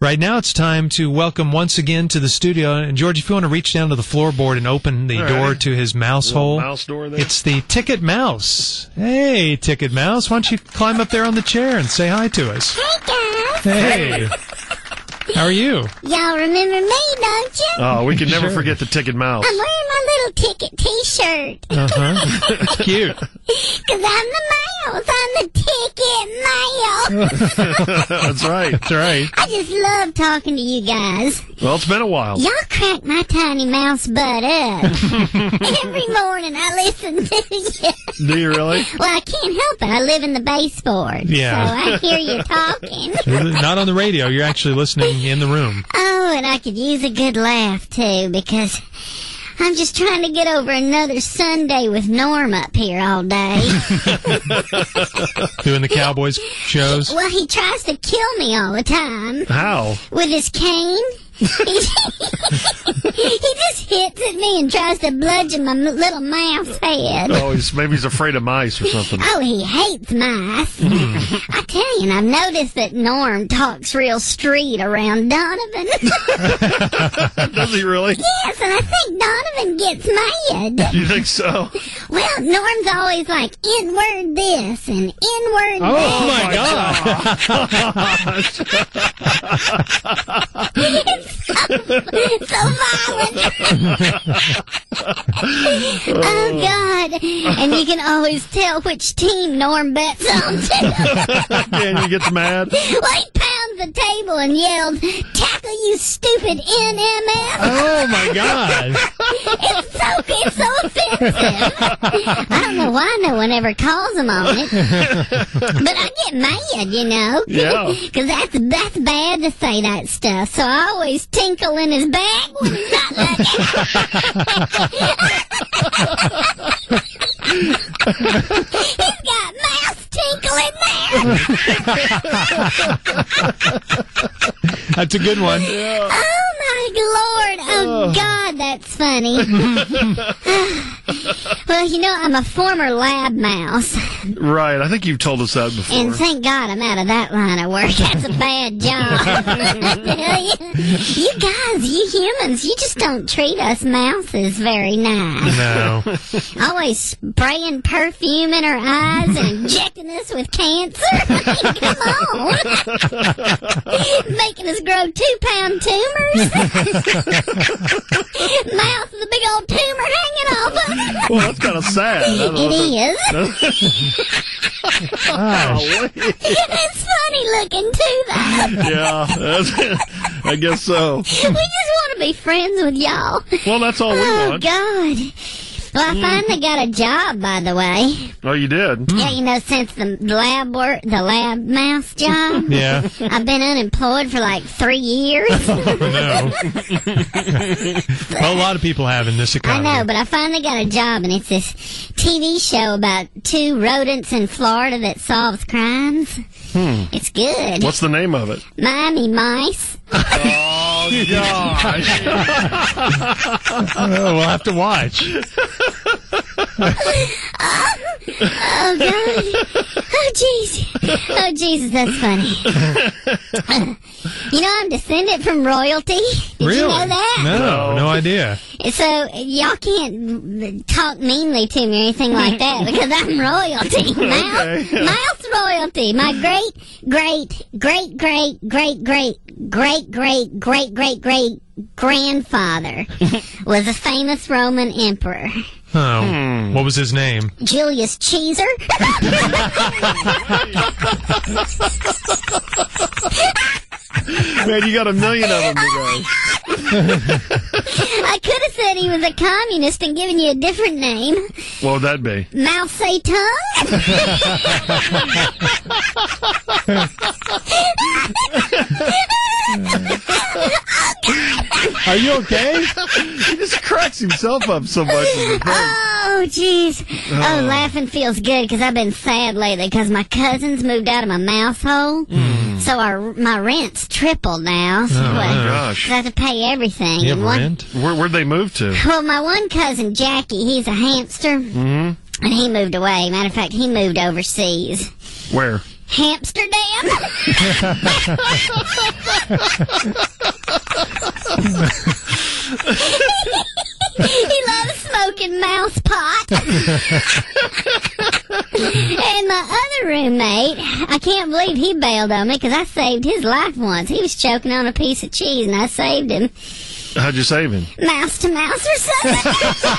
Right now it's time to welcome once again to the studio. And George, if you want to reach down to the floorboard and open the door to his mouse hole. Mouse door there. It's the Ticket Mouse. Hey, Ticket Mouse, why don't you climb up there on the chair and say hi to us? Hey, guys. Hey. How are you? Y'all remember me, don't you? Oh, we can never forget the Ticket Mouse. I'm wearing my little Ticket T-shirt. Cute. Because I'm the mouse. I'm the Ticket Mouse. That's right. That's right. I just love talking to you guys. Well, it's been a while. Y'all crack my tiny mouse butt up. Every morning I listen to you. Do you really? Well, I can't help it. I live in the baseboard. Yeah. So I hear you talking. Not on the radio. You're actually listening in the room. Oh, and I could use a good laugh, too, because I'm just trying to get over another Sunday with Norm up here all day. Doing the Cowboys shows. Well, he tries to kill me all the time. How? With his cane. He just hits at me and tries to bludgeon my little mouse head. Oh, maybe he's afraid of mice or something. Oh, he hates mice. I tell you, and I've noticed that Norm talks real street around Donovan. Does he really? Yes, and I think Donovan gets mad. You think so? Well, Norm's always like, N-word this and N-word that. Oh, my God. It's so violent. Oh, God. And you can always tell which team Norm bets on, too. And he gets mad? Well, he pounds the table and yells, "Tackle, you stupid NMF." Oh, my God. It's so offensive. I don't know why no one ever calls him on it. But I get mad, you know. Yeah. Because that's bad to say that stuff. So I always tinkle in his bag when he's not looking. He's got mouse tinkle in there. That's a good one. Yeah. Oh, my Lord. Oh, God, that's funny. Well, you know, I'm a former lab mouse. Right. I think you've told us that before. And thank God I'm out of that line of work. That's a bad job. I tell you. You guys, you humans, you just don't treat us mouses very nice. No. Always spraying perfume in our eyes and injecting us with cancer. I mean, come on. Making us grow 2-pound tumors. Mouth with a big old tumor hanging off of it. Well, that's kind of sad. It is. It's funny looking too, though. Yeah, I guess so. We just want to be friends with y'all. Well, that's all we want. God. Well, I finally got a job, by the way. Oh, you did? Yeah, you know, since the lab mouse job. Yeah. I've been unemployed for like 3 years. Oh, no. Well, a lot of people have in this I economy. know, but I finally got a job, and it's this TV show about 2 rodents in Florida that solves crimes. It's good. What's the name of it? Miami Mice. Oh, gosh. We'll have to watch. Oh, God. Oh, jeez. Oh, Jesus, that's funny. You know, I'm descended from royalty. Did you know that? No idea. So, y'all can't talk meanly to me or anything like that because I'm royalty. Mouse royalty. My great grandfather was a famous Roman emperor. Oh, what was his name? Julius Caesar. Man, you got a million of them today. I could have said he was a communist and given you a different name. What would that be? Mao Zedong. Are you okay? He just cracks himself up so much. Oh, jeez. Oh, laughing feels good because I've been sad lately because my cousins moved out of my mouse hole. So my rent's tripled now. So gosh. I have to pay everything. You have And rent? Where'd they move to? Well, my one cousin, Jackie, he's a hamster. And he moved away. Matter of fact, he moved overseas. Where? Hamsterdam. He loves smoking mouse pot. And my other roommate, I can't believe he bailed on me because I saved his life once. He was choking on a piece of cheese and I saved him. How'd you save him? Mouse to mouse or something.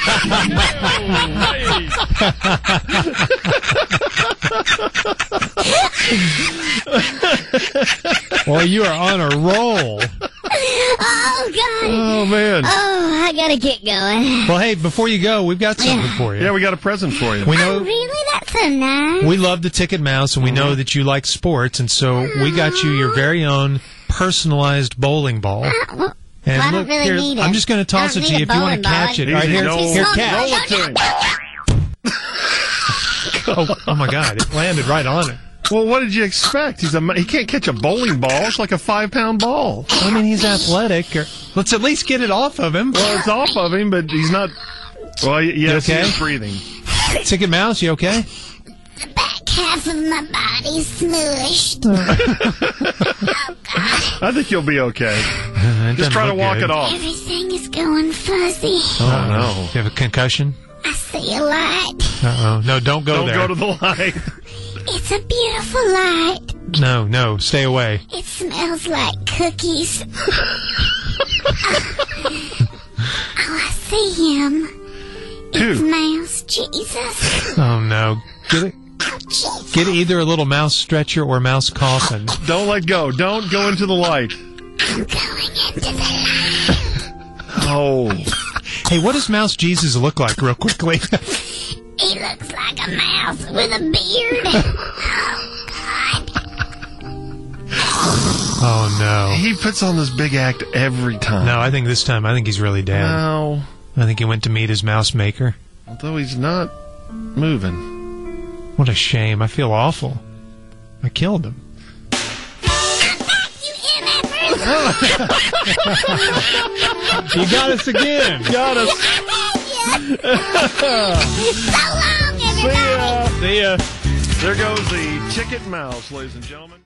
Well, you are on a roll. Oh, God. Oh, man. Oh, I gotta get going. Well, hey, before you go, we've got something for you. Yeah, we got a present for you. We Oh, know really? That's so nice. we love the Ticket Mouse, and we know that you like sports, and so we got you your very own personalized bowling ball. Well, And I don't look, really here, need I'm just going to toss it to you if you want to catch it. Easy, All right, here, no. here, catch. Roll it to him. Oh my God! It landed right on it. Well, what did you expect? He can't catch a bowling ball. It's like a 5-pound ball. I mean, he's athletic. Let's at least get it off of him. Well, it's off of him, but he's not. Well, yes, You okay? he's breathing. Ticket Mouse, you okay? The back half of my body's smushed. I think you'll be okay. Just try to walk it off. Everything is going fuzzy. Oh no! You have a concussion? I see a light. Uh-oh. No, don't go Don't there. go to the light. It's a beautiful light. No, stay away. It smells like cookies. Oh, I see him. It's Who? Mouse Jesus. Oh no! Get it. Oh, Jesus. Get either a little mouse stretcher or mouse coffin. Don't let go. Don't go into the light. I'm going into the light. Oh. Hey, what does Mouse Jesus look like, real quickly? He looks like a mouse with a beard. Oh, God. Oh no! He puts on this big act every time. No, I think this time, I think he's really dead. No. I think he went to meet his mouse maker. Although he's not moving. What a shame! I feel awful. I killed him. You MFers. You got us again. Got us. So long, everybody. See ya. See ya. There goes the Ticket Mouse, ladies and gentlemen.